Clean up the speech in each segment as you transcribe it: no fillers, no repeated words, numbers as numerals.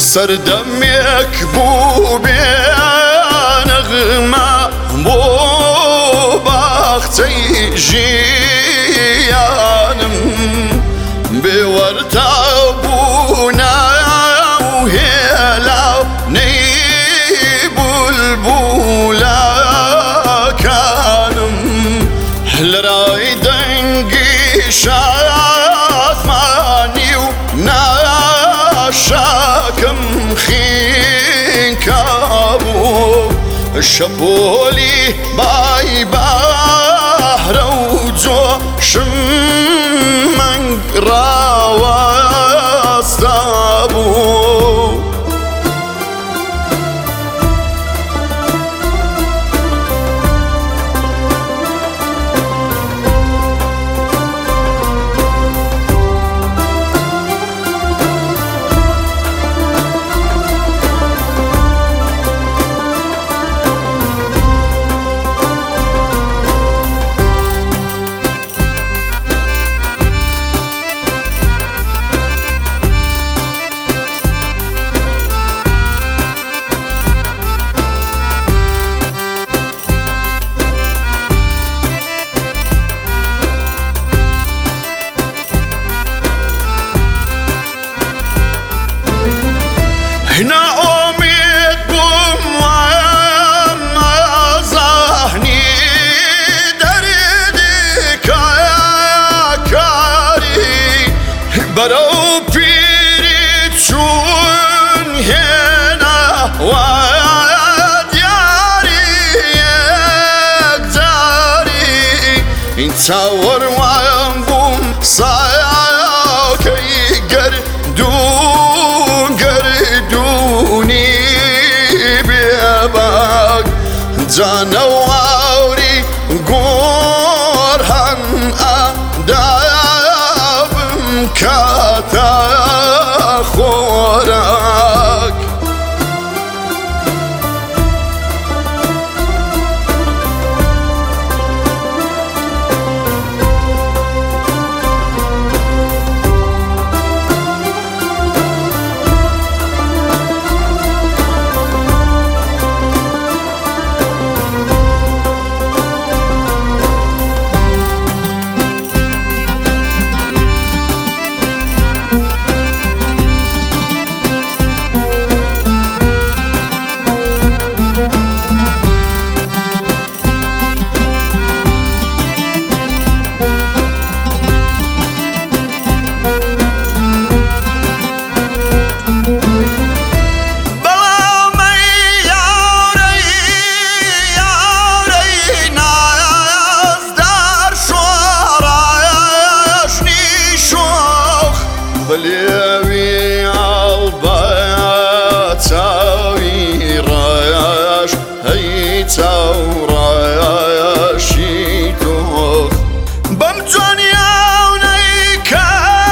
سەردەمێک بوو بێ نەغمە بۆ باخچەی ژیانم بێوەرتا بوونە و هێلاو نەی بولبولەکانم لە ڕای دەنگی شادمانی و ناشاکم خینکە بوو شەپۆلی بای بەهرە و جۆشم مەنگ ڕاوەستا بوو ناومید بوم وەمە زەحنی دەردی کاری بەرەو پیری چوون هێناوە دیاری یەکجاری چاوەڕوان بووم سایەکەی گەردوونی بێباک جانە و ئاوری گۆڕهەن ئەدابم کاتە خۆراک بەلێوی ئاڵبەیە چاوی ڕایەش هەی چاوڕایەشی تۆخ بەم جوانیاونەی کە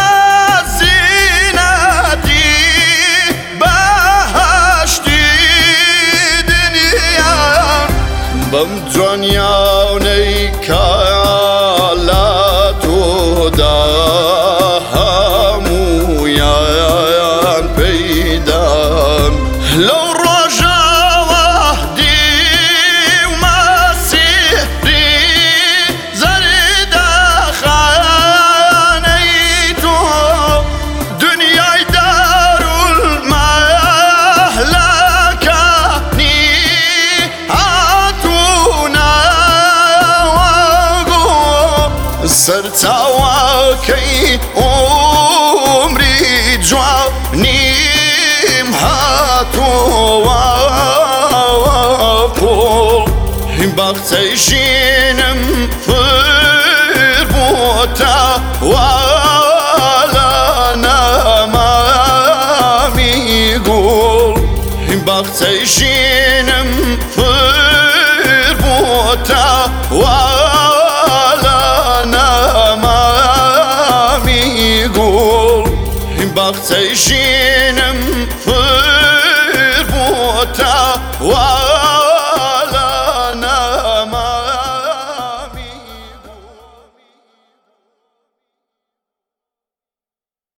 زینەتی بەهەشتی دنیان بەم جوانیاونەی کە لە تۆدا لەو ڕۆژەوە دی و مەسیحی زەردەخانەی تۆ دنیای دارولمەهلەکانی هاتوونەوە گۆ سەرچاوەکەی عومری جوانی باخچەی ژینم پر بووەتە لە نەمامی گوڵ باخچەی ژینم پر بووەتە لە نەمامی گوڵ باخچەی ژینم